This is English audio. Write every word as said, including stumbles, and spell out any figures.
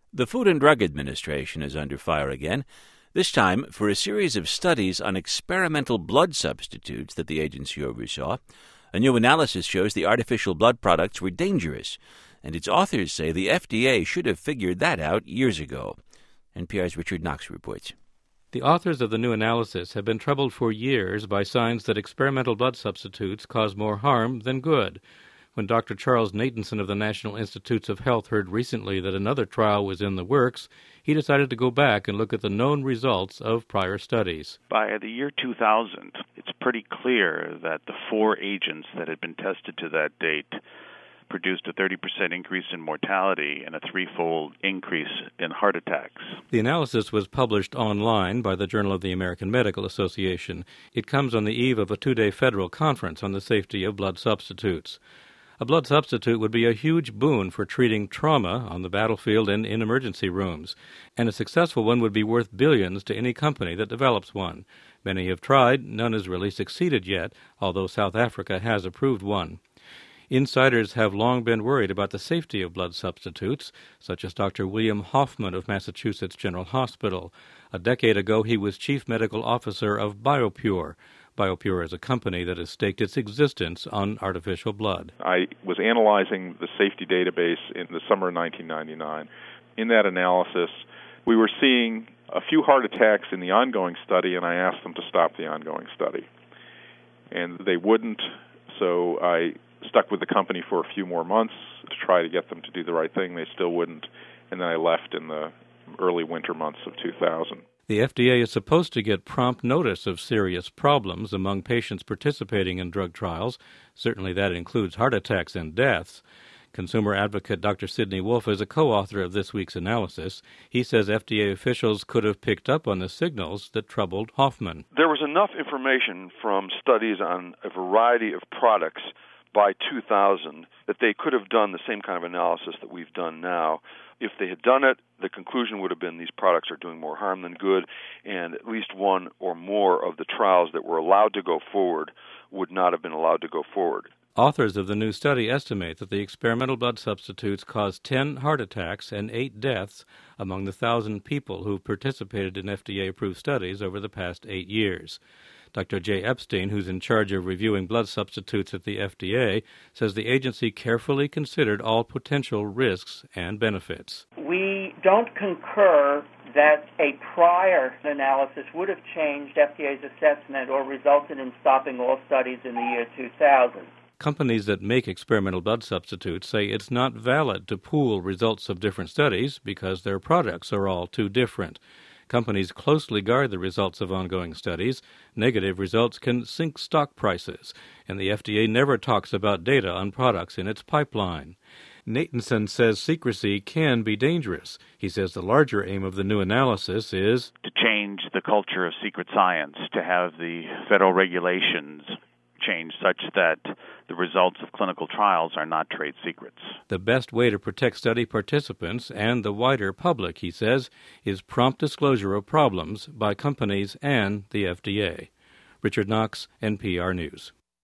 The Food and Drug Administration is under fire again, this time for a series of studies on experimental blood substitutes that the agency oversaw. A new analysis shows the artificial blood products were dangerous, and its authors say the F D A should have figured that out years ago. N P R's Richard Knox reports. The authors of the new analysis have been troubled for years by signs that experimental blood substitutes cause more harm than good. When Doctor Charles Natanson of the National Institutes of Health heard recently that another trial was in the works, he decided to go back and look at the known results of prior studies. By the year two thousand, it's pretty clear that the four agents that had been tested to that date produced a thirty percent increase in mortality and a threefold increase in heart attacks. The analysis was published online by the Journal of the American Medical Association. It comes on the eve of a two-day federal conference on the safety of blood substitutes. A blood substitute would be a huge boon for treating trauma on the battlefield and in emergency rooms, and a successful one would be worth billions to any company that develops one. Many have tried, none has really succeeded yet, although South Africa has approved one. Insiders have long been worried about the safety of blood substitutes, such as Doctor William Hoffman of Massachusetts General Hospital. A decade ago, he was chief medical officer of BioPure. BioPure is a company that has staked its existence on artificial blood. I was analyzing the safety database in the summer of nineteen ninety-nine. In that analysis, we were seeing a few heart attacks in the ongoing study, and I asked them to stop the ongoing study. And they wouldn't, so I stuck with the company for a few more months to try to get them to do the right thing. They still wouldn't, and then I left in the early winter months of two thousand. The F D A is supposed to get prompt notice of serious problems among patients participating in drug trials. Certainly that includes heart attacks and deaths. Consumer advocate Doctor Sidney Wolfe is a co-author of this week's analysis. He says F D A officials could have picked up on the signals that troubled Hoffman. There was enough information from studies on a variety of products by two thousand that they could have done the same kind of analysis that we've done now. If they had done it, the conclusion would have been these products are doing more harm than good, and at least one or more of the trials that were allowed to go forward would not have been allowed to go forward. Authors of the new study estimate that the experimental blood substitutes caused ten heart attacks and eight deaths among the thousand people who participated in F D A-approved studies over the past eight years. Doctor Jay Epstein, who's in charge of reviewing blood substitutes at the F D A, says the agency carefully considered all potential risks and benefits. We don't concur that a prior analysis would have changed F D A's assessment or resulted in stopping all studies in the year two thousand. Companies that make experimental blood substitutes say it's not valid to pool results of different studies because their products are all too different. Companies closely guard the results of ongoing studies. Negative results can sink stock prices, and the F D A never talks about data on products in its pipeline. Natanson says secrecy can be dangerous. He says the larger aim of the new analysis is to change the culture of secret science, to have the federal regulations change such that the results of clinical trials are not trade secrets. The best way to protect study participants and the wider public, he says, is prompt disclosure of problems by companies and the F D A. Richard Knox, N P R News.